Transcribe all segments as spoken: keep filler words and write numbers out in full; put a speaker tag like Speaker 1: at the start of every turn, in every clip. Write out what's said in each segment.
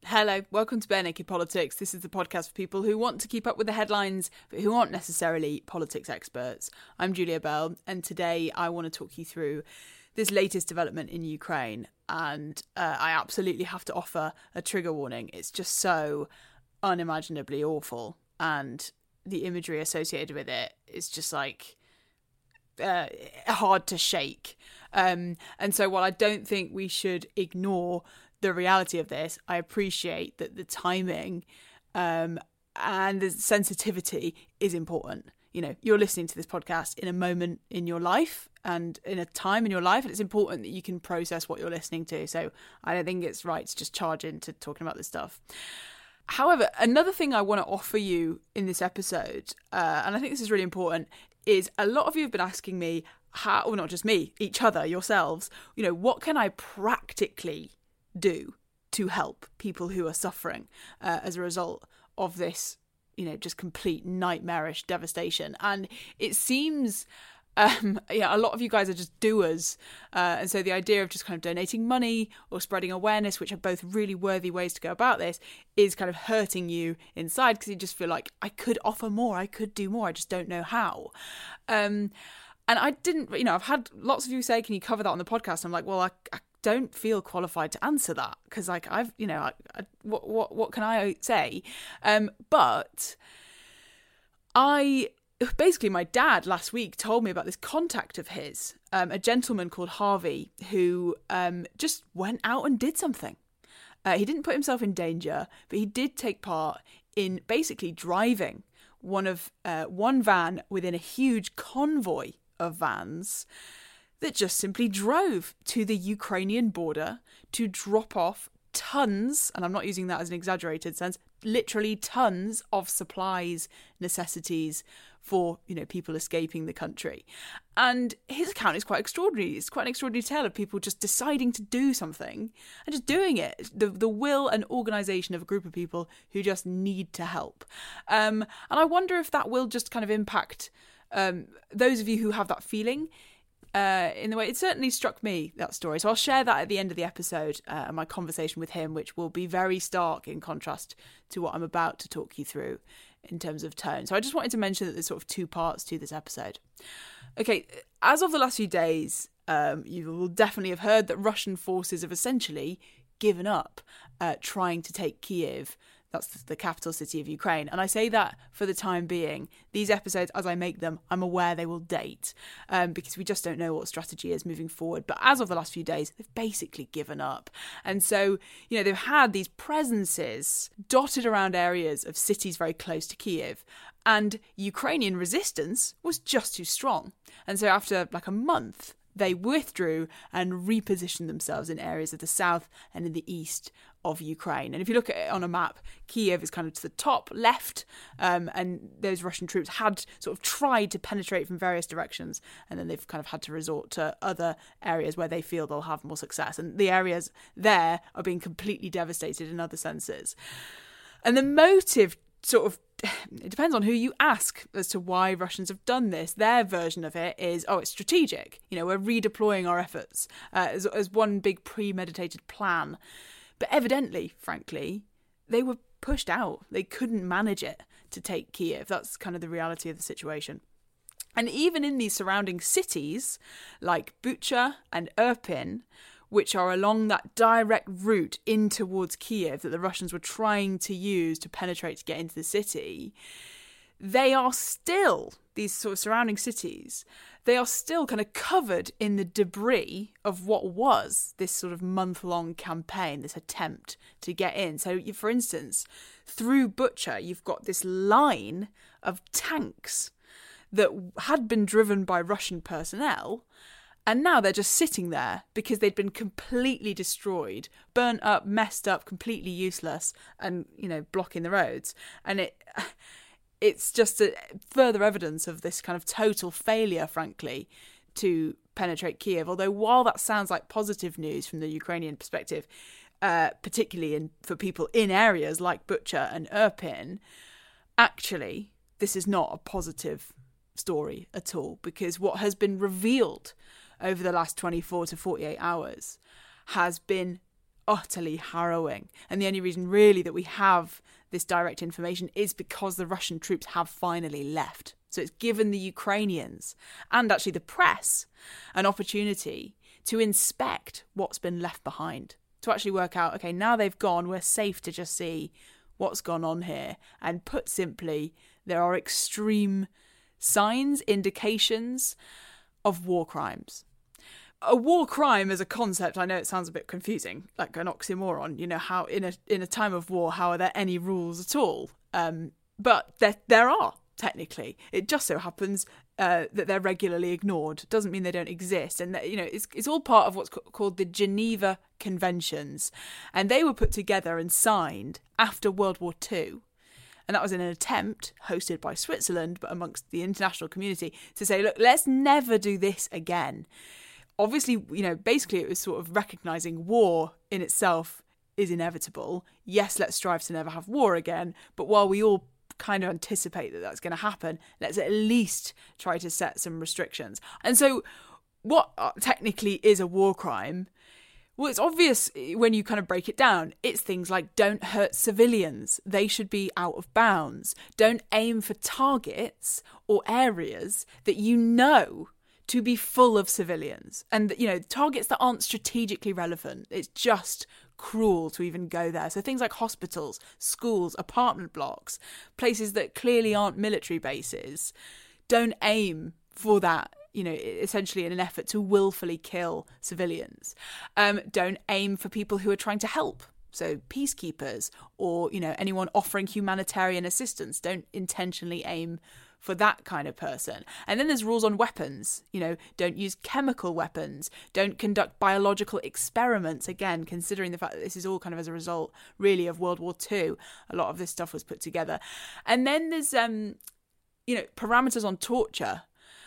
Speaker 1: Hello, welcome to Bare Naked Politics. This is the podcast for people who want to keep up with the headlines, but who aren't necessarily politics experts. I'm Julia Bell, and today I want to talk you through this latest development in Ukraine. And uh, I absolutely have to offer a trigger warning. It's just so unimaginably awful, and the imagery associated with it is just like uh, hard to shake. Um, and so while I don't think we should ignore the reality of this, I appreciate that the timing um, and the sensitivity is important. You know, you're listening to this podcast in a moment in your life and in a time in your life, and it's important that you can process what you're listening to. So I don't think it's right to just charge into talking about this stuff. However, another thing I want to offer you in this episode, uh, and I think this is really important, is a lot of you have been asking me, how, or not just me, each other, yourselves, you know, what can I practically do to help people who are suffering uh, as a result of this, you know, just complete nightmarish devastation. And it seems, um, yeah, a lot of you guys are just doers. Uh, and so the idea of just kind of donating money or spreading awareness, which are both really worthy ways to go about this, is kind of hurting you inside because you just feel like, I could offer more, I could do more, I just don't know how. Um, and I didn't, you know, I've had lots of you say, can you cover that on the podcast? I'm like, well, I, I don't feel qualified to answer that because, like, I've, you know, I, I, what what what can I say? Um, but I basically, my dad last week told me about this contact of his, um, a gentleman called Harvey, who um just went out and did something. Uh, he didn't put himself in danger, but he did take part in basically driving one of uh, one van within a huge convoy of vans that just simply drove to the Ukrainian border to drop off tons, and I'm not using that as an exaggerated sense, literally tons of supplies, necessities for, you know, people escaping the country. And his account is quite extraordinary. It's quite an extraordinary tale of people just deciding to do something and just doing it. The the will and organisation of a group of people who just need to help. Um, and I wonder if that will just kind of impact um, those of you who have that feeling. Uh, in the way it certainly struck me, that story. So I'll share that at the end of the episode, uh, and my conversation with him, which will be very stark in contrast to what I'm about to talk you through in terms of tone. So I just wanted to mention that there's sort of two parts to this episode. Okay, as of the last few days, um, you will definitely have heard that Russian forces have essentially given up uh, trying to take Kyiv. That's the capital city of Ukraine. And I say that for the time being. These episodes, as I make them, I'm aware they will date um, because we just don't know what strategy is moving forward. But as of the last few days, they've basically given up. And so, you know, they've had these presences dotted around areas of cities very close to Kyiv. And Ukrainian resistance was just too strong. And so after like a month, they withdrew and repositioned themselves in areas of the south and in the east of Ukraine. And if you look at it on a map, Kyiv is kind of to the top left, um, and those Russian troops had sort of tried to penetrate from various directions, and then they've kind of had to resort to other areas where they feel they'll have more success. And the areas there are being completely devastated in other senses. And the motive sort of, it depends on who you ask as to why Russians have done this. Their version of it is, oh, it's strategic. You know, we're redeploying our efforts uh, as, as one big premeditated plan. But evidently, frankly, they were pushed out. They couldn't manage it to take Kyiv. That's kind of the reality of the situation. And even in these surrounding cities, like Bucha and Irpin, which are along that direct route in towards Kyiv that the Russians were trying to use to penetrate to get into the city, they are still, these sort of surrounding cities, they are still kind of covered in the debris of what was this sort of month-long campaign, this attempt to get in. So, you, for instance, through Bucha, you've got this line of tanks that had been driven by Russian personnel, and now they're just sitting there because they'd been completely destroyed, burnt up, messed up, completely useless, and, you know, blocking the roads. And it... It's just a further evidence of this kind of total failure, frankly, to penetrate Kyiv. Although while that sounds like positive news from the Ukrainian perspective, uh, particularly in, for people in areas like Bucha and Irpin, actually, this is not a positive story at all, because what has been revealed over the last twenty-four to forty-eight hours has been utterly harrowing. And the only reason really that we have this direct information is because the Russian troops have finally left. So it's given the Ukrainians and actually the press an opportunity to inspect what's been left behind, to actually work out, okay, now they've gone, we're safe to just see what's gone on here. And put simply, there are extreme signs, indications of war crimes. A war crime as a concept, I know it sounds a bit confusing, like an oxymoron. You know, how in a in a time of war, how are there any rules at all? Um, but there there are, technically. It just so happens uh, that they're regularly ignored. Doesn't mean they don't exist. And, that, you know, it's it's all part of what's called the Geneva Conventions. And they were put together and signed after World War Two. And that was in an attempt, hosted by Switzerland, but amongst the international community, to say, look, let's never do this again. Obviously, you know, basically it was sort of recognising war in itself is inevitable. Yes, let's strive to never have war again. But while we all kind of anticipate that that's going to happen, let's at least try to set some restrictions. And so what technically is a war crime? Well, it's obvious when you kind of break it down. It's things like don't hurt civilians. They should be out of bounds. Don't aim for targets or areas that you know to be full of civilians. And, you know, targets that aren't strategically relevant. It's just cruel to even go there. So things like hospitals, schools, apartment blocks, places that clearly aren't military bases, don't aim for that, you know, essentially in an effort to willfully kill civilians. Um, don't aim for people who are trying to help. So peacekeepers or, you know, anyone offering humanitarian assistance. Don't intentionally aim for that kind of person. And then there's rules on weapons. You know, don't use chemical weapons. Don't conduct biological experiments. Again, considering the fact that this is all kind of as a result, really, of World War Two. A lot of this stuff was put together. And then there's, um, you know, parameters on torture.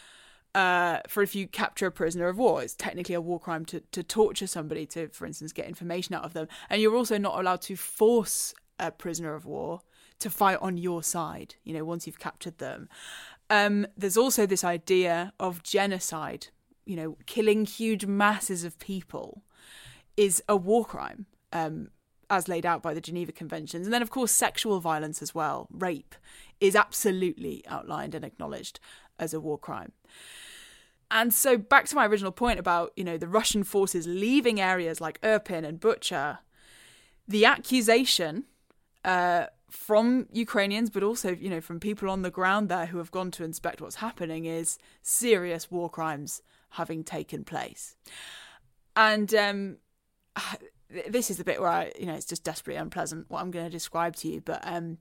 Speaker 1: Uh, for if you capture a prisoner of war, it's technically a war crime to, to torture somebody to, for instance, get information out of them. And you're also not allowed to force a prisoner of war to fight on your side, you know, once you've captured them. Um, there's also this idea of genocide, you know, killing huge masses of people is a war crime, um, as laid out by the Geneva Conventions. And then, of course, sexual violence as well, rape, is absolutely outlined and acknowledged as a war crime. And so back to my original point about, you know, the Russian forces leaving areas like Irpin and Bucha, the accusation uh, from Ukrainians, but also, you know, from people on the ground there who have gone to inspect what's happening is serious war crimes having taken place. And um, this is the bit where I, you know, it's just desperately unpleasant what I'm going to describe to you. But um,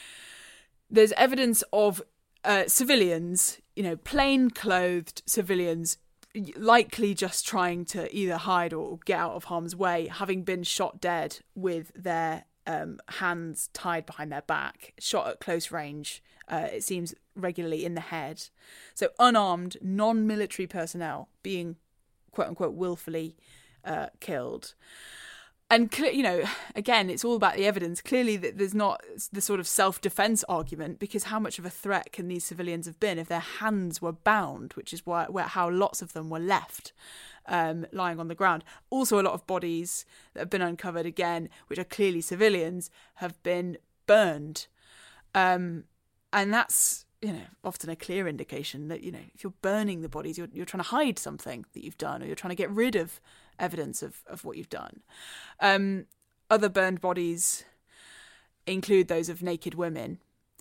Speaker 1: there's evidence of uh, civilians, you know, plain-clothed civilians, likely just trying to either hide or get out of harm's way, having been shot dead with their um, hands tied behind their back, shot at close range, uh, it seems regularly in the head. So unarmed, non-military personnel being, quote-unquote, willfully uh, killed. And, you know, again, it's all about the evidence. Clearly, that there's not the sort of self-defense argument, because how much of a threat can these civilians have been if their hands were bound, which is why, where, how lots of them were left um, lying on the ground. Also, a lot of bodies that have been uncovered, again, which are clearly civilians, have been burned. Um, and that's, you know, often a clear indication that, you know, if you're burning the bodies, you're, you're trying to hide something that you've done, or you're trying to get rid of evidence of, of what you've done. Um, other burned bodies include those of naked women.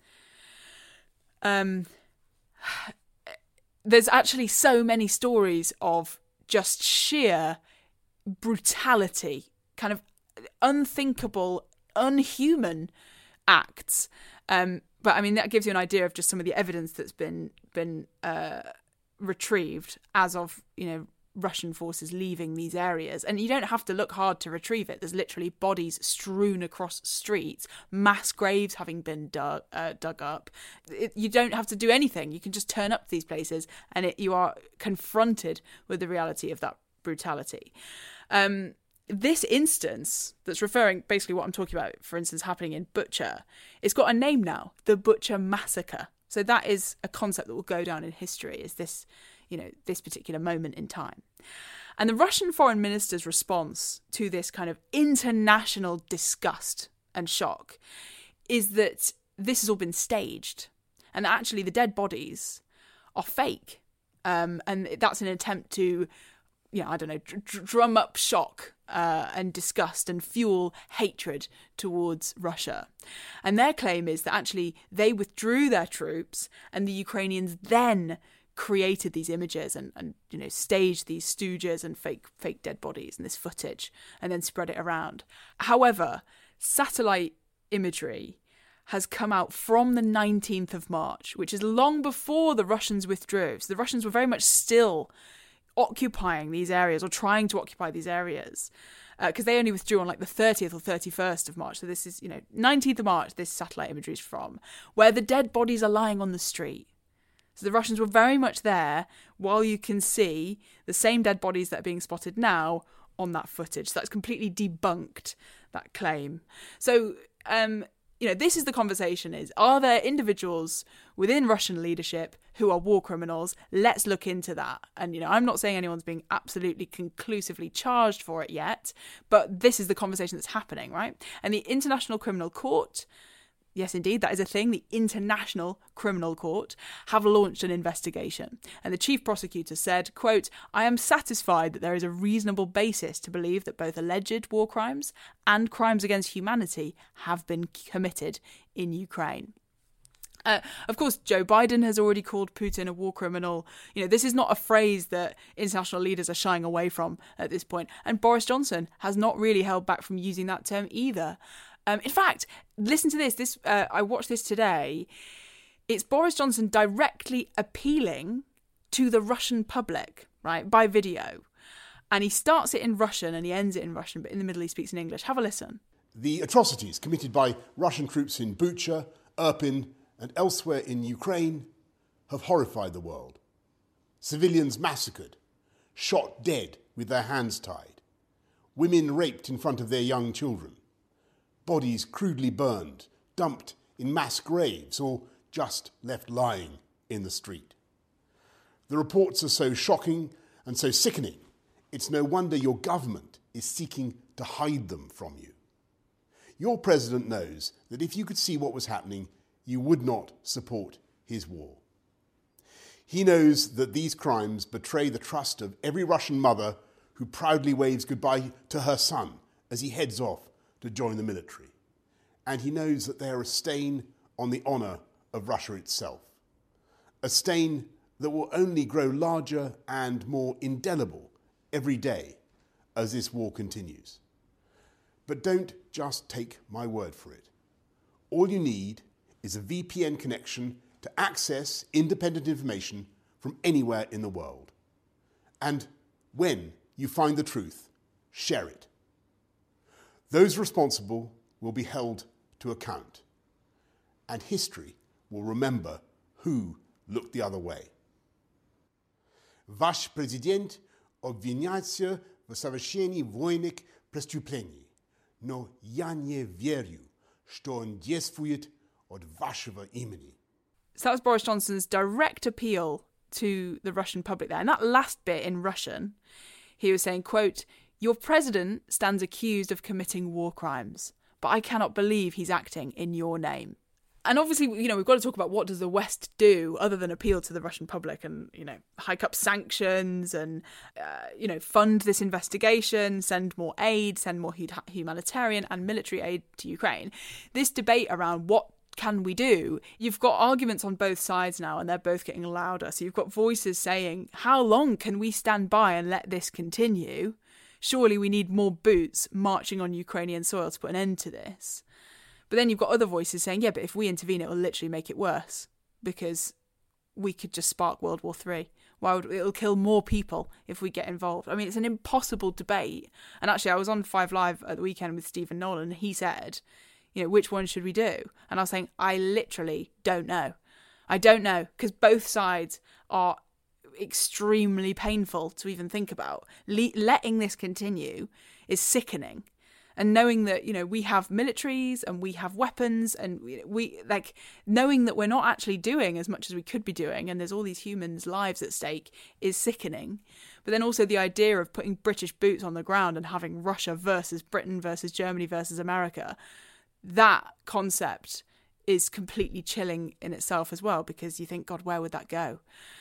Speaker 1: Um, there's actually so many stories of just sheer brutality, kind of unthinkable, unhuman acts. Um, but I mean, that gives you an idea of just some of the evidence that's been been uh, retrieved as of, you know, Russian forces leaving these areas. And you don't have to look hard to retrieve it. There's literally bodies strewn across streets, mass graves having been dug, uh, dug up. It, you don't have to do anything. You can just turn up to these places and it, you are confronted with the reality of that brutality. Um, this instance that's referring basically what I'm talking about, for instance, happening in Bucha, it's got a name now, the Bucha Massacre. So that is a concept that will go down in history, is this, you know, this particular moment in time. And the Russian foreign minister's response to this kind of international disgust and shock is that this has all been staged, and that actually the dead bodies are fake. Um, and that's an attempt to, yeah, I don't know, dr- drum up shock uh, and disgust and fuel hatred towards Russia. And their claim is that actually they withdrew their troops and the Ukrainians then created these images and, and you know, staged these stooges and fake fake dead bodies and this footage and then spread it around. However, satellite imagery has come out from the nineteenth of March, which is long before the Russians withdrew. So the Russians were very much still occupying these areas or trying to occupy these areas because uh, they only withdrew on like the thirtieth or thirty-first of March. So this is, you know, nineteenth of March, this satellite imagery is from, where the dead bodies are lying on the street. So the Russians were very much there while you can see the same dead bodies that are being spotted now on that footage. So that's completely debunked that claim. So, um, you know, this is the conversation is, are there individuals within Russian leadership who are war criminals? Let's look into that. And, you know, I'm not saying anyone's being absolutely conclusively charged for it yet, but this is the conversation that's happening, right? And the International Criminal Court, yes, indeed, that is a thing. The International Criminal Court have launched an investigation. And the chief prosecutor said, quote, "I am satisfied that there is a reasonable basis to believe that both alleged war crimes and crimes against humanity have been committed in Ukraine." Uh, of course, Joe Biden has already called Putin a war criminal. You know, this is not a phrase that international leaders are shying away from at this point. And Boris Johnson has not really held back from using that term either. Um, in fact, listen to this. This uh, I watched this today. It's Boris Johnson directly appealing to the Russian public, right, by video. And he starts it in Russian and he ends it in Russian, but in the middle he speaks in English. Have a listen.
Speaker 2: The atrocities committed by Russian troops in Bucha, Irpin, and elsewhere in Ukraine have horrified the world. Civilians massacred, shot dead with their hands tied, women raped in front of their young children, bodies crudely burned, dumped in mass graves, or just left lying in the street. The reports are so shocking and so sickening, it's no wonder your government is seeking to hide them from you. Your president knows that if you could see what was happening, you would not support his war. He knows that these crimes betray the trust of every Russian mother who proudly waves goodbye to her son as he heads off to join the military. And he knows that they are a stain on the honour of Russia itself, a stain that will only grow larger and more indelible every day as this war continues. But don't just take my word for it. All you need is a V P N connection to access independent information from anywhere in the world. And when you find the truth, share it. Those responsible will be held to account, and history will remember who looked the other way. Ваш президент обвиняется в совершении военных преступлений, но я не верю, что он действует от вашего имени.
Speaker 1: So that was Boris Johnson's direct appeal to the Russian public there. And that last bit in Russian, he was saying, quote, "Your president stands accused of committing war crimes, but I cannot believe he's acting in your name." And obviously, you know, we've got to talk about what does the West do other than appeal to the Russian public and, you know, hike up sanctions and, uh, you know, fund this investigation, send more aid, send more humanitarian and military aid to Ukraine. This debate around what can we do? You've got arguments on both sides now and they're both getting louder. So you've got voices saying, how long can we stand by and let this continue? Surely we need more boots marching on Ukrainian soil to put an end to this. But then you've got other voices saying, yeah, but if we intervene, it will literally make it worse because we could just spark World War Three. Why would it'll kill more people if we get involved? I mean, it's an impossible debate. And actually, I was on Five Live at the weekend with Stephen Nolan, and he said, you know, which one should we do? And I was saying, I literally don't know. I don't know because both sides are extremely painful to even think about. Le- letting this continue is sickening. And knowing that, you know, we have militaries and we have weapons, and we, we like knowing that we're not actually doing as much as we could be doing, and there's all these humans' lives at stake, is sickening. But then also the idea of putting British boots on the ground and having Russia versus Britain versus Germany versus America, that concept is completely chilling in itself as well, because you think, God, where would that go?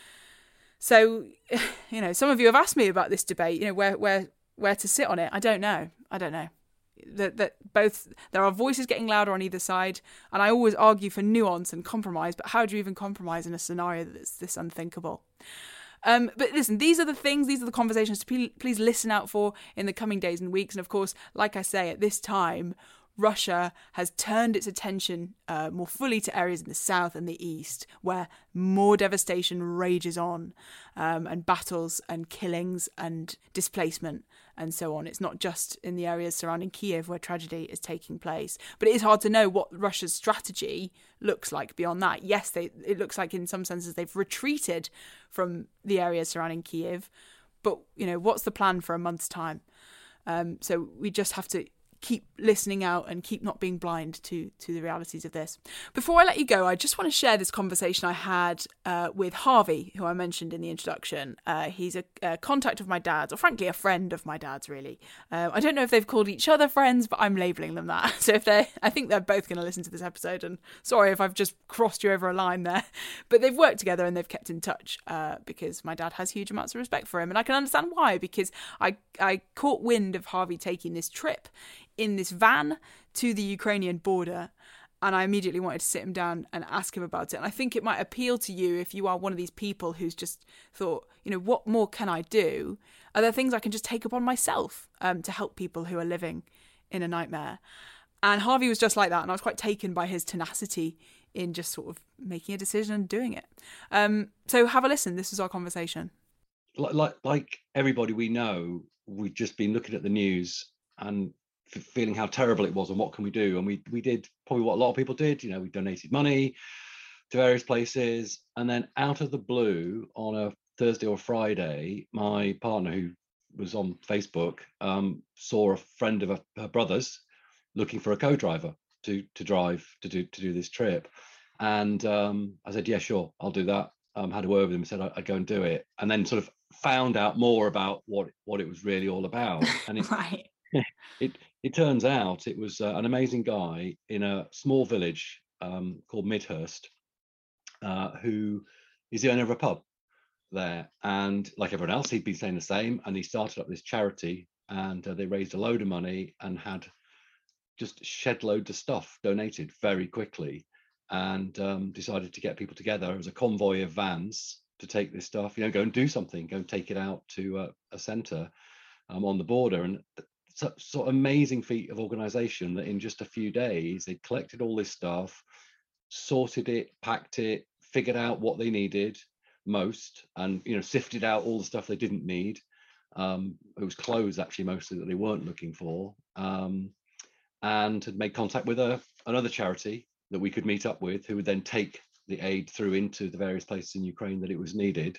Speaker 1: So, you know, some of you have asked me about this debate, you know, where where where to sit on it. I don't know. I don't know. That that both there are voices getting louder on either side, and I always argue for nuance and compromise. But how do you even compromise in a scenario that's this unthinkable? Um, but listen, these are the things, these are the conversations to please, please listen out for in the coming days and weeks. And of course, like I say, at this time, Russia has turned its attention uh, more fully to areas in the south and the east, where more devastation rages on, um, and battles and killings and displacement and so on. It's not just in the areas surrounding Kiev where tragedy is taking place. But it is hard to know what Russia's strategy looks like beyond that. Yes, they, it looks like in some senses they've retreated from the areas surrounding Kiev. But, you know, what's the plan for a month's time? Um, so we just have to keep listening out and keep not being blind to to the realities of this. Before I let you go, I just want to share this conversation I had uh, with Harvey, who I mentioned in the introduction. Uh, he's a, a contact of my dad's, or frankly a friend of my dad's, really. Uh, I don't know if they've called each other friends, but I'm labelling them that. So if they're, I think they're both going to listen to this episode, and sorry if I've just crossed you over a line there. But they've worked together and they've kept in touch uh, because my dad has huge amounts of respect for him. And I can understand why, because I, I caught wind of Harvey taking this trip in this van to the Ukrainian border, and I immediately wanted to sit him down and ask him about it. And I think it might appeal to you if you are one of these people who's just thought, you know, what more can I do? Are there things I can just take upon myself um, to help people who are living in a nightmare? And Harvey was just like that, and I was quite taken by his tenacity in just sort of making a decision and doing it. Um, so have a listen. This was our conversation.
Speaker 3: Like, like, like everybody we know, we've just been looking at the news and feeling how terrible it was and what can we do, and we we did probably what a lot of people did. You know, we donated money to various places, and then out of the blue on a Thursday or Friday, my partner, who was on Facebook, um, saw a friend of a, her brother's looking for a co-driver to to drive to do to do this trip, and um, I said, yeah, sure, I'll do that. Um, had a word with him, said I'd go and do it, and then sort of found out more about what what it was really all about. And it,
Speaker 1: right.
Speaker 3: it it turns out it was uh, an amazing guy in a small village um, called Midhurst, uh, who is the owner of a pub there. And like everyone else, he'd been saying the same. And he started up this charity, and uh, they raised a load of money and had just shed loads of stuff donated very quickly, and um, decided to get people together as a convoy of vans to take this stuff, you know, go and do something, go and take it out to uh, a centre um, on the border. And such sort of amazing feat of organization that in just a few days they collected all this stuff, sorted it, packed it, figured out what they needed most, and you know, sifted out all the stuff they didn't need. Um, it was clothes actually mostly that they weren't looking for, um, and had made contact with a another charity that we could meet up with, who would then take the aid through into the various places in Ukraine that it was needed.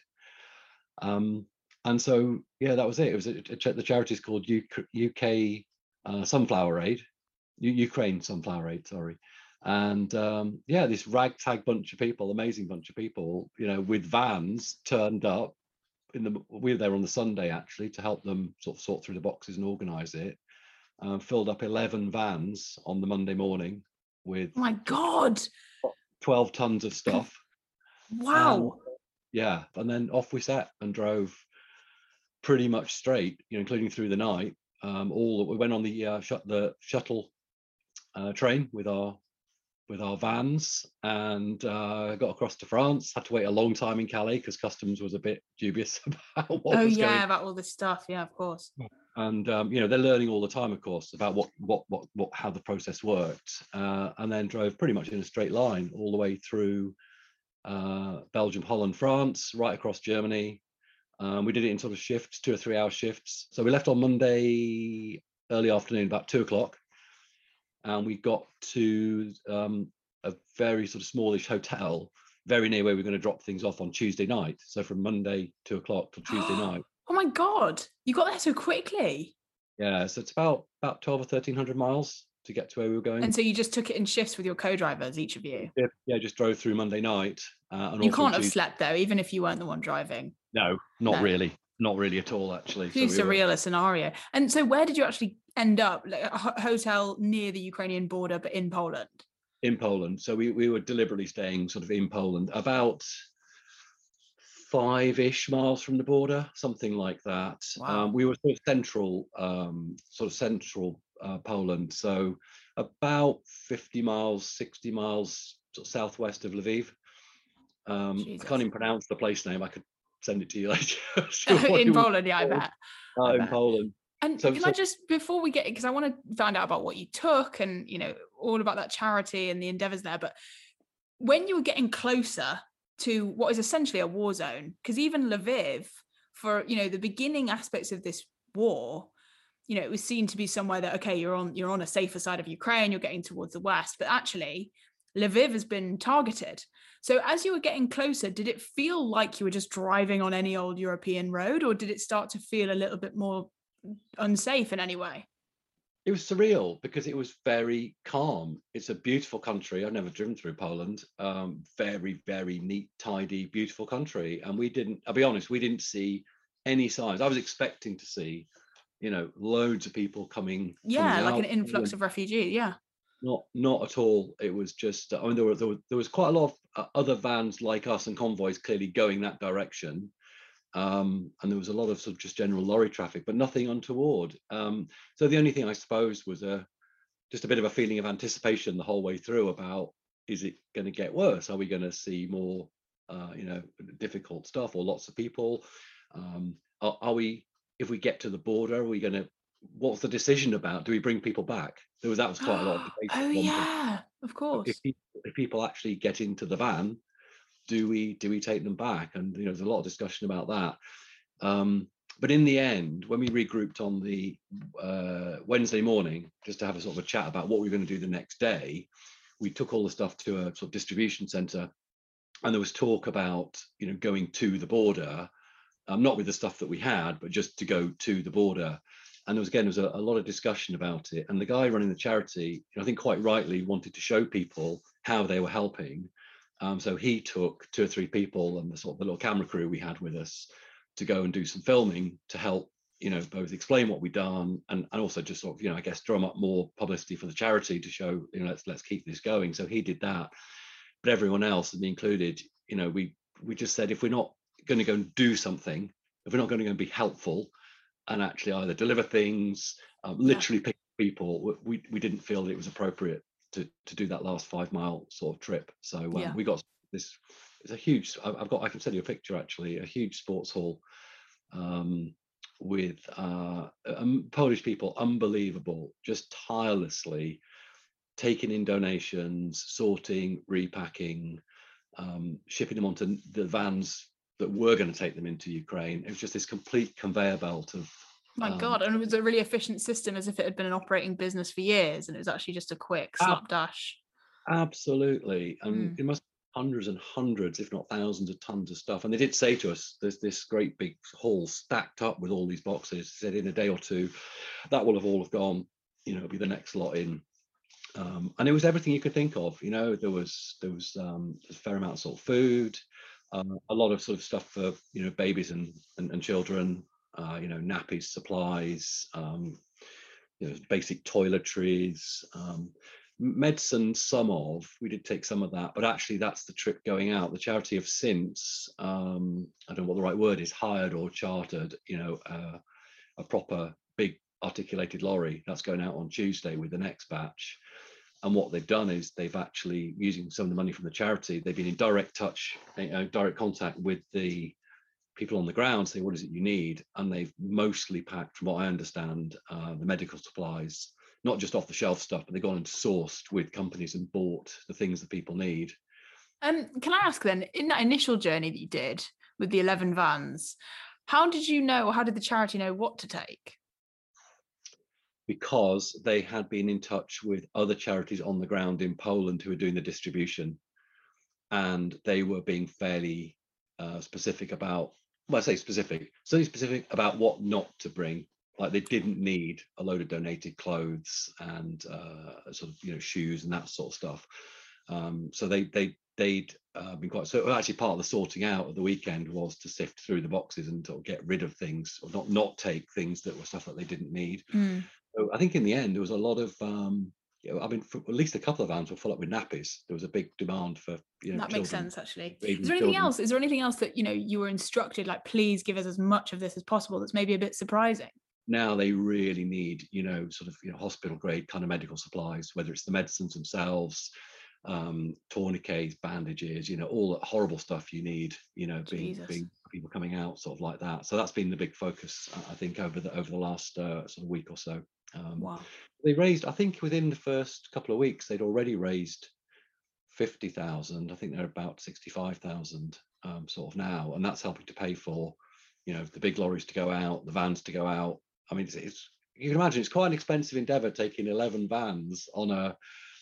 Speaker 3: Um, And so, yeah, that was it. It was a, a, the charity is called U, UK uh, Sunflower Aid, U, Ukraine Sunflower Aid, sorry. And um, yeah, this ragtag bunch of people, amazing bunch of people, you know, with vans turned up. In the we were there on the Sunday actually to help them sort of sort through the boxes and organise it. Um, filled up eleven vans on the Monday morning with,
Speaker 1: oh my God,
Speaker 3: twelve tons of stuff.
Speaker 1: Wow.
Speaker 3: Um, yeah, and then off we set and drove pretty much straight, you know, including through the night. Um, all we went on the uh, sh- the shuttle uh, train with our with our vans, and uh, got across to France. Had to wait a long time in Calais because customs was a bit dubious about what
Speaker 1: oh
Speaker 3: was
Speaker 1: yeah
Speaker 3: going.
Speaker 1: about all this stuff. Yeah, of course.
Speaker 3: And um, you know, they're learning all the time, of course, about what what what what how the process worked, uh, and then drove pretty much in a straight line all the way through uh, Belgium, Holland, France, right across Germany. Um, we did it in sort of shifts, two or three hour shifts. So we left on Monday early afternoon, about two o'clock, and we got to um, a very sort of smallish hotel, very near where we we're going to drop things off on Tuesday night. So from Monday two o'clock till Tuesday night.
Speaker 1: Oh my God, you got there so quickly.
Speaker 3: Yeah, so it's about about twelve or thirteen hundred miles to get to where we were
Speaker 1: And
Speaker 3: going.
Speaker 1: so you just took it in shifts with your co-drivers, each of you.
Speaker 3: Yeah, yeah, just drove through Monday night uh, and
Speaker 1: You
Speaker 3: all through
Speaker 1: can't have
Speaker 3: Tuesday.
Speaker 1: slept though, even if you weren't the one driving.
Speaker 3: No, not
Speaker 1: No.
Speaker 3: really, not really at all, actually.
Speaker 1: Too
Speaker 3: So we were
Speaker 1: surreal a scenario. And so where did you actually end up? Like a ho- hotel near the Ukrainian border, but in Poland?
Speaker 3: in Poland. So we we were deliberately staying sort of in Poland, about five-ish miles from the border, something like that. Um,
Speaker 1: Wow.
Speaker 3: we were sort of central, um, sort of central uh, Poland, so about fifty miles, sixty miles sort of southwest of Lviv. Um, I can't
Speaker 1: Jesus.
Speaker 3: even pronounce the place name. I could send it to you later. So what
Speaker 1: In
Speaker 3: it was
Speaker 1: Poland, yeah, I
Speaker 3: called,
Speaker 1: bet.
Speaker 3: uh,
Speaker 1: I
Speaker 3: in
Speaker 1: bet.
Speaker 3: Poland.
Speaker 1: And
Speaker 3: So,
Speaker 1: can I
Speaker 3: so
Speaker 1: just, before we get, because I want to find out about what you took and, you know, all about that charity and the endeavors there, but when you were getting closer to what is essentially a war zone, because even Lviv, for, you know, the beginning aspects of this war, you know, it was seen to be somewhere that, okay, you're on, you're on a safer side of Ukraine, you're getting towards the west, but actually Lviv has been targeted. So as you were getting closer, did it feel like you were just driving on any old European road, or did it start to feel a little bit more unsafe in any way?
Speaker 3: it was surreal because it was very calm. It's a beautiful country. I've never driven through Poland. Um, very, very neat, tidy, beautiful country. And we didn't, I'll be honest, we didn't see any signs. I was expecting to see, you know, loads of people coming coming
Speaker 1: Yeah, like an
Speaker 3: out.
Speaker 1: influx of refugees. Yeah.
Speaker 3: Not not at all. It was just, I mean, there were there, were, there was quite a lot of uh, other vans like us and convoys clearly going that direction. Um, and there was a lot of sort of just general lorry traffic, but nothing untoward. Um, so the only thing I suppose was a just a bit of a feeling of anticipation the whole way through about, is it going to get worse? Are we going to see more, uh, you know, difficult stuff or lots of people? Um, are, are we, if we get to the border, are we going to, what's the decision about? Do we bring people back? There was that was quite a lot of debate
Speaker 1: Oh
Speaker 3: at one point.
Speaker 1: yeah, of
Speaker 3: If
Speaker 1: course.
Speaker 3: people, if people actually get into the van, do we do we take them back? And you know, there's a lot of discussion about that. Um, but in the end, when we regrouped on the uh, Wednesday morning, just to have a sort of a chat about what we were going to do the next day, we took all the stuff to a sort of distribution center, and there was talk about, you know, going to the border, um, not with the stuff that we had, but just to go to the border. And there was again, there was a, a lot of discussion about it. And the guy running the charity, I think quite rightly, wanted to show people how they were helping. Um, so he took two or three people and the sort of the little camera crew we had with us to go and do some filming to help, you know, both explain what we'd done and, and also just sort of, you know, I guess drum up more publicity for the charity to show, you know, let's let's keep this going. So he did that. But everyone else, and me included, you know, we we just said, if we're not going to go and do something, if we're not going to go and be helpful and actually either deliver things, um,
Speaker 1: Yeah.
Speaker 3: literally pick people, we we didn't feel that it was appropriate to to do that last five mile sort of trip. So um,
Speaker 1: Yeah.
Speaker 3: we got this. It's a huge. I've got. I can send you a picture actually. A huge sports hall um, with uh, um, Polish people, unbelievable, just tirelessly taking in donations, sorting, repacking, um, shipping them onto the vans that were going to take them into Ukraine. It was just this complete conveyor belt of.
Speaker 1: My
Speaker 3: Um,
Speaker 1: God. And it was a really efficient system, as if it had been an operating business for years. And it was actually just a quick
Speaker 3: ab-
Speaker 1: slapdash.
Speaker 3: absolutely, and
Speaker 1: Mm.
Speaker 3: it must be hundreds and hundreds, if not thousands, of tons of stuff. And they did say to us, "There's this great big hall stacked up with all these boxes." They said in a day or two, that will have all have gone. You know, it'll be the next lot in. Um, and it was everything you could think of. You know, there was there was um, a fair amount of sort of food, um, a lot of sort of stuff for, you know, babies and and, and children. Uh, you know, nappies, supplies, um, you know, basic toiletries, um, medicine. Some of we did take some of that, but actually that's the trip going out. The charity have since, um, I don't know what the right word is, hired or chartered, you know, uh, a proper big articulated lorry that's going out on Tuesday with the next batch. And what they've done is they've actually, using some of the money from the charity, they've been in direct touch, you know, direct contact with the people on the ground, say, what is it you need? And they've mostly packed, from what I understand, uh, the medical supplies, not just off the shelf stuff, but they've gone and sourced with companies and bought the things that people need.
Speaker 1: Um, can I ask then, in that initial journey that you did with the eleven vans, how did you know, or how did the charity know what to take?
Speaker 3: Because they had been in touch with other charities on the ground in Poland who were doing the distribution, and they were being fairly uh, specific about, well, I say specific, certainly specific about what not to bring. Like they didn't need a load of donated clothes and uh, sort of, you know, shoes and that sort of stuff. Um, so they they they'd uh, been quite, so actually part of the sorting out of the weekend was to sift through the boxes and sort of get rid of things, or not not take things that were stuff that they didn't need.
Speaker 1: Mm.
Speaker 3: So I think in the end there was a lot of um, you know, I mean, for at least a couple of vans were full up with nappies. There was a big demand for, you know,
Speaker 1: That
Speaker 3: children,
Speaker 1: makes sense, actually.
Speaker 3: babies
Speaker 1: Is there
Speaker 3: and
Speaker 1: anything
Speaker 3: children.
Speaker 1: else? Is there anything else that, you know, you were instructed, like, please give us as much of this as possible, that's maybe a bit surprising?
Speaker 3: Now they really need, you know, sort of, you know, hospital grade kind of medical supplies, whether it's the medicines themselves, um, tourniquets, bandages, you know, all that horrible stuff you need, you know, being
Speaker 1: Jesus.
Speaker 3: being people coming out sort of like that. So that's been the big focus, I think, over the over the last uh, sort of week or so. Um,
Speaker 1: Wow.
Speaker 3: They raised, I think, within the first couple of weeks, they'd already raised fifty thousand. I think they're about sixty-five thousand um, sort of now, and that's helping to pay for, you know, the big lorries to go out, the vans to go out. I mean, it's, it's you can imagine it's quite an expensive endeavour taking eleven vans on a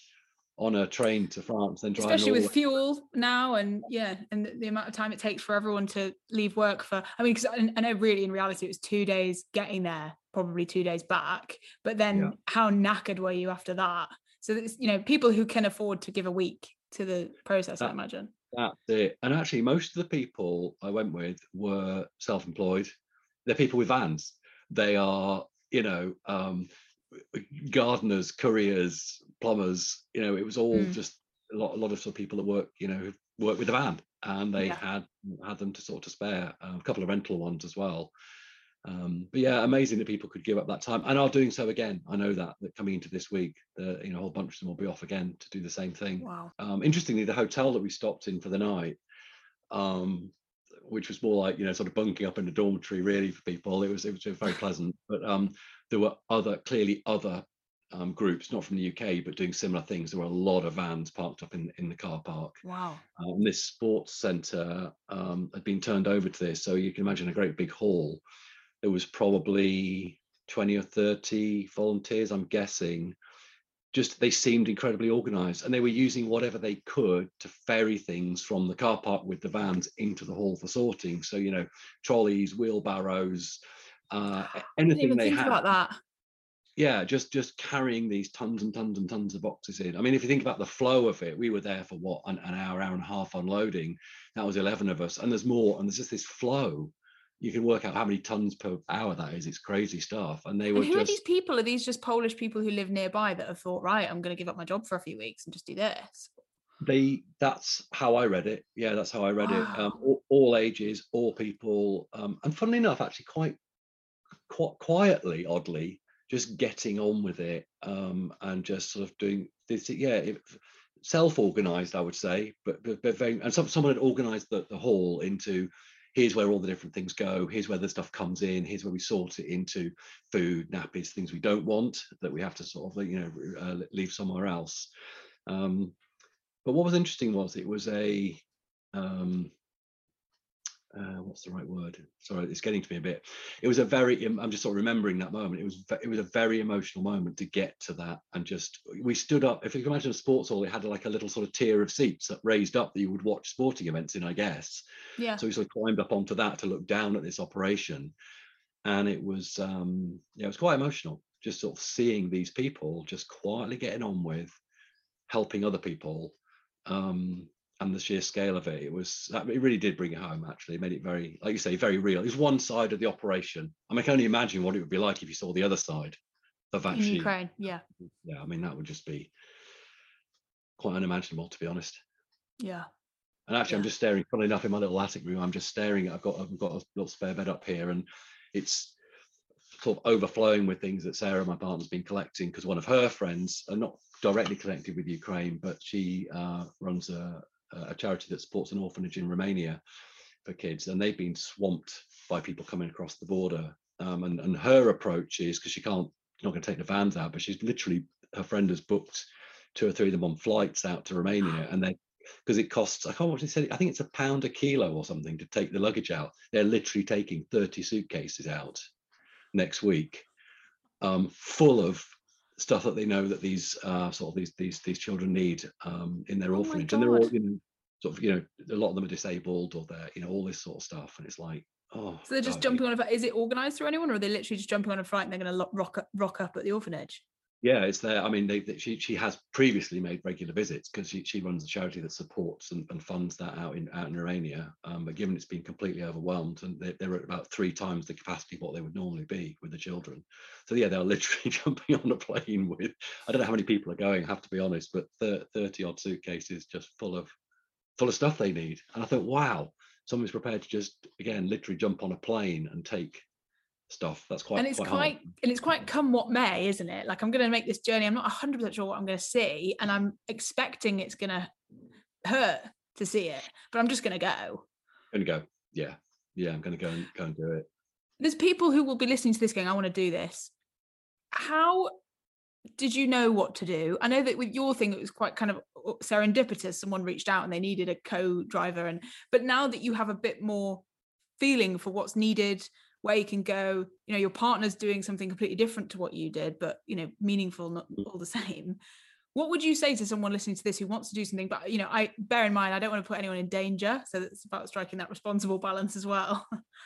Speaker 3: on a train to France, then driving
Speaker 1: Especially
Speaker 3: all the
Speaker 1: with
Speaker 3: way.
Speaker 1: fuel now, and yeah, and the, the amount of time it takes for everyone to leave work for, I mean, because I, I know really in reality it was two days getting there, probably two days back, but then
Speaker 3: Yeah.
Speaker 1: how knackered were you after that? So it's, you know, people who can afford to give a week to the process, I
Speaker 3: That,
Speaker 1: imagine.
Speaker 3: that's it. And actually, most of the people I went with were self-employed. They're people with vans. They are, you know, um, gardeners, couriers, plumbers. You know, it was all
Speaker 1: Mm.
Speaker 3: just a lot, a lot of sort of people that work, you know, who work with a van, and they
Speaker 1: Yeah.
Speaker 3: had had them to sort of spare. Um, a couple of rental ones as well. Um, but yeah, amazing that people could give up that time and are doing so again. I know that that coming into this week, the you know a whole bunch of them will be off again to do the same thing.
Speaker 1: Wow.
Speaker 3: Um, interestingly, the hotel that we stopped in for the night, um, which was more like, you know, sort of bunking up in the dormitory really for people. It was it was very pleasant. But um, there were other clearly other um, groups, not from the U K, but doing similar things. There were a lot of vans parked up in in the car park.
Speaker 1: Wow.
Speaker 3: Um, this sports centre um, had been turned over to this, so you can imagine a great big hall. There was probably twenty or thirty volunteers, I'm guessing. Just they seemed incredibly organized, and they were using whatever they could to ferry things from the car park with the vans into the hall for sorting. So, you know, trolleys, wheelbarrows, uh,
Speaker 1: I didn't
Speaker 3: anything
Speaker 1: even
Speaker 3: they
Speaker 1: think
Speaker 3: had.
Speaker 1: about that.
Speaker 3: Yeah, just just carrying these tons and tons and tons of boxes in. I mean, if you think about the flow of it, we were there for what, an, an hour, hour and a half unloading. That was eleven of us, and there's more, and there's just this flow. You can work out how many tons per hour that is. It's crazy stuff. And they were
Speaker 1: And who
Speaker 3: just
Speaker 1: are these people? Are these just Polish people who live nearby that have thought, right, I'm going to give up my job for a few weeks and just do this?
Speaker 3: they that's how I read it. Yeah, that's how I read it. Um,
Speaker 1: Wow.
Speaker 3: all, all ages, all people, um, and funnily enough, actually quite quite quietly, oddly, just getting on with it, um, and just sort of doing this. Yeah, it, self-organized, I would say, but but, but very, and some, someone had organized the, the hall into, here's where all the different things go, here's where the stuff comes in, here's where we sort it into food, nappies, things we don't want that we have to sort of, you know, uh, leave somewhere else. Um, but what was interesting was it was a um, uh, what's the right word? Sorry, it's getting to me a bit. It was a very, I'm just sort of remembering that moment. It was, it was a very emotional moment to get to that. And just, we stood up, if you can imagine a sports hall, it had like a little sort of tier of seats that raised up that you would watch sporting events in, I guess.
Speaker 1: Yeah.
Speaker 3: So we sort of climbed up onto that to look down at this operation. And it was, um, yeah, it was quite emotional, just sort of seeing these people just quietly getting on with helping other people. Um, and the sheer scale of it, it was, it really did bring it home. Actually, it made it very, like you say, very real. It was one side of the operation. I mean, I can only imagine what it would be like if you saw the other side of actually.
Speaker 1: In Ukraine, yeah.
Speaker 3: Yeah, I mean, that would just be quite unimaginable, to be honest.
Speaker 1: Yeah.
Speaker 3: And actually,
Speaker 1: Yeah.
Speaker 3: I'm just staring. Funnily enough, in my little attic room, I'm just staring at. I've got, I've got a little spare bed up here, and it's sort of overflowing with things that Sarah, my partner's been collecting, because one of her friends, are not directly connected with Ukraine, but she uh, runs a, a charity that supports an orphanage in Romania for kids, and they've been swamped by people coming across the border. Um, and, and her approach is, because she can't, she's not going to take the vans out, but she's literally, her friend has booked two or three of them on flights out to Romania, and they, because it costs, I can't remember what she said, I think it's a pound a kilo or something to take the luggage out. They're literally taking thirty suitcases out next week, um, full of stuff that they know that these uh, sort of these these these children need um, in their
Speaker 1: Oh
Speaker 3: orphanage,
Speaker 1: my
Speaker 3: and they're all,
Speaker 1: God.
Speaker 3: you know, sort of, you know, a lot of them are disabled, or they're, you know, all this sort of stuff, and it's like, Oh,
Speaker 1: so they're just
Speaker 3: God,
Speaker 1: jumping on a flight. Is it organised through anyone, or are they literally just jumping on a flight and they're going to rock up, rock up at the orphanage?
Speaker 3: Yeah, it's there. I mean, they, they, she she has previously made regular visits because she, she runs a charity that supports and, and funds that out in out in Romania. Um, but given it's been completely overwhelmed, and they, they're at about three times the capacity of what they would normally be with the children. So yeah, they're literally jumping on a plane with, I don't know how many people are going, I have to be honest, but thirty odd suitcases just full of full of stuff they need. And I thought, wow, someone's prepared to just again literally jump on a plane and take stuff. That's quite
Speaker 1: and it's
Speaker 3: quite,
Speaker 1: quite
Speaker 3: hard.
Speaker 1: and it's quite come what may, isn't it? Like, I'm going to make this journey, I'm not one hundred percent sure what I'm going to see, and I'm expecting it's going to hurt to see it, but I'm just going to go.
Speaker 3: I'm gonna go. Yeah, yeah. I'm gonna go and go and do it.
Speaker 1: There's people who will be listening to this going, I want to do this. How did you know what to do? I know that with your thing, it was quite kind of serendipitous. Someone reached out and they needed a co-driver, and but now that you have a bit more feeling for what's needed, where you can go, you know, your partner's doing something completely different to what you did, but, you know, meaningful, not all the same. What would you say to someone listening to this who wants to do something, but, you know, I bear in mind, I don't want to put anyone in danger. So it's about striking that responsible balance as well.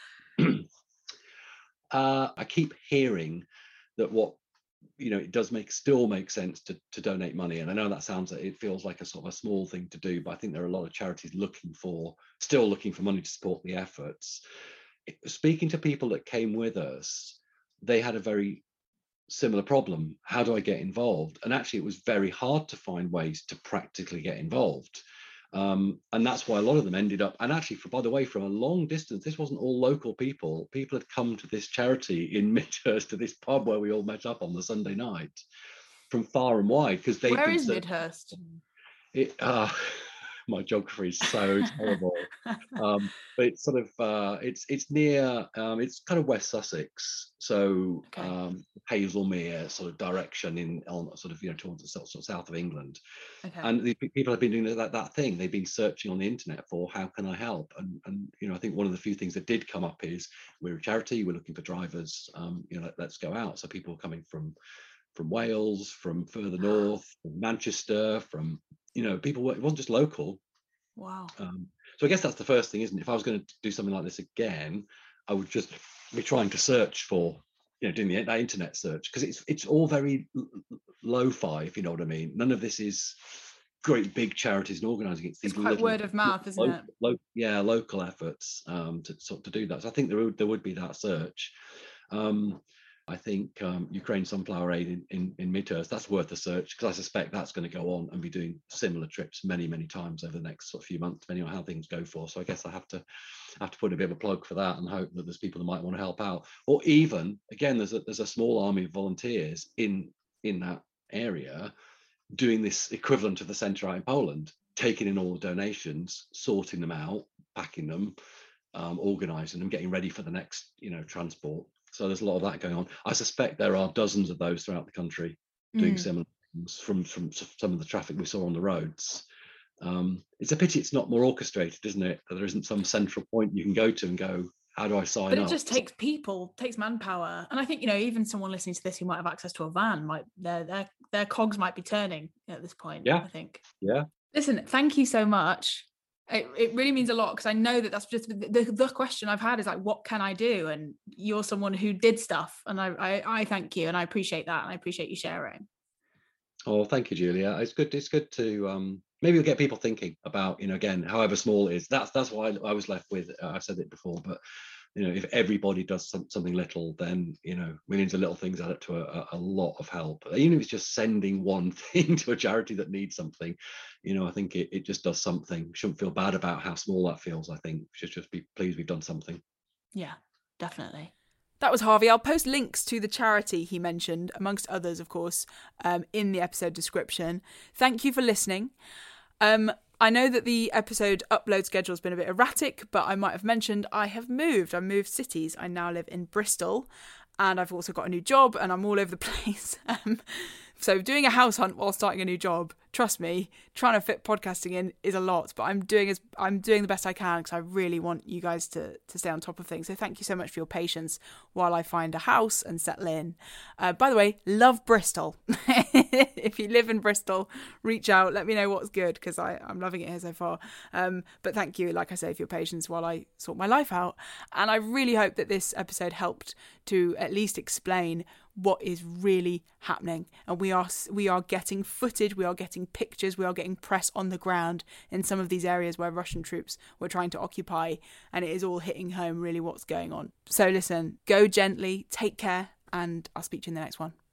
Speaker 3: uh, I keep hearing that what, you know, it does make still make sense to, to donate money. And I know that sounds, it feels like a sort of a small thing to do, but I think there are a lot of charities looking for, still looking for money to support the efforts. Speaking to people that came with us, they had a very similar problem. How do I get involved? And actually, it was very hard to find ways to practically get involved. Um, and that's why a lot of them ended up, and actually, for, by the way, from a long distance, this wasn't all local people. People had come to this charity in Midhurst, to this pub where we all met up on the Sunday night, from far and wide. Because they
Speaker 1: Where is Midhurst?
Speaker 3: It, uh, my geography is so terrible. Um, but it's sort of uh, it's it's near um, it's kind of West Sussex, so
Speaker 1: Okay.
Speaker 3: um, Hazelmere sort of direction in on sort of you know towards the sort of south of England.
Speaker 1: Okay.
Speaker 3: And the people have been doing that that thing. They've been searching on the internet for how can I help, and and you know I think one of the few things that did come up is we're a charity, we're looking for drivers. Um, you know let, let's go out. So people coming from from Wales, from further north, from Manchester, from you know people. It wasn't just local.
Speaker 1: Wow.
Speaker 3: Um, so I guess that's the first thing, isn't it? If I was going to do something like this again, I would just be trying to search for, you know, doing the that internet search, because it's it's all very lo-fi, if you know what I mean. None of this is great big charities and organising. It's,
Speaker 1: It's
Speaker 3: these
Speaker 1: quite
Speaker 3: little,
Speaker 1: word of mouth, isn't
Speaker 3: local,
Speaker 1: it?
Speaker 3: Lo- yeah, local efforts um, to sort to do that. So I think there would there would be that search. Um, I think um, Ukraine Sunflower Aid in, in, in Midhurst, that's worth a search, because I suspect that's going to go on and be doing similar trips many, many times over the next sort of few months, depending on how things go for. So I guess I have to have to put a bit of a plug for that and hope that there's people that might want to help out. Or even, again, there's a, there's a small army of volunteers in, in that area doing this equivalent of the centre out in Poland, taking in all the donations, sorting them out, packing them, um, organising them, getting ready for the next, you know, transport. So there's a lot of that going on. I suspect there are dozens of those throughout the country doing mm. similar things from, from some of the traffic we saw on the roads. Um, it's a pity it's not more orchestrated, isn't it? That there isn't some central point you can go to and go, how do I sign up?
Speaker 1: But it up? just takes people, takes manpower. And I think, you know, even someone listening to this who might have access to a van, might their their their cogs might be turning at this point,
Speaker 3: yeah.
Speaker 1: I think.
Speaker 3: Yeah.
Speaker 1: Listen, thank you so much. It, it really means a lot, because I know that that's just the, the, the question I've had is like, what can I do? And you're someone who did stuff, and I, I I thank you, and I appreciate that, and I appreciate you sharing.
Speaker 3: Oh, thank you, Julia. It's good. It's good to um, maybe we'll get people thinking about, you know, again, however small it is. That's that's why I, I was left with. Uh, I've said it before, but you know, if everybody does some, something little, then you know, millions of little things add up to a, a lot of help. Even if it's just sending one thing to a charity that needs something, you know, I think it, it just does something. We shouldn't feel bad about how small that feels. I think we should just be pleased we've done something.
Speaker 1: Yeah, definitely.
Speaker 4: That was Harvey. I'll post links to the charity he mentioned, amongst others, of course, um, in the episode description. Thank you for listening. Um, I know that the episode upload schedule has been a bit erratic, but I might have mentioned I have moved. I moved cities. I now live in Bristol, and I've also got a new job, and I'm all over the place. Um, so doing a house hunt while starting a new job
Speaker 1: trust me, trying to fit podcasting in is a lot, but I'm doing as I'm doing the best I can because I really want you guys to to stay on top of things. So thank you so much for your patience while I find a house and settle in. Uh, by the way, love Bristol. If you live in Bristol, reach out. Let me know what's good because I'm loving it here so far. Um, but thank you, like I say, for your patience while I sort my life out. And I really hope that this episode helped to at least explain what is really happening. And we are we are getting footage, we are getting pictures, we are getting press on the ground in some of these areas where Russian troops were trying to occupy, and it is all hitting home really what's going on. So listen, go gently, take care, and I'll speak to you in the next one.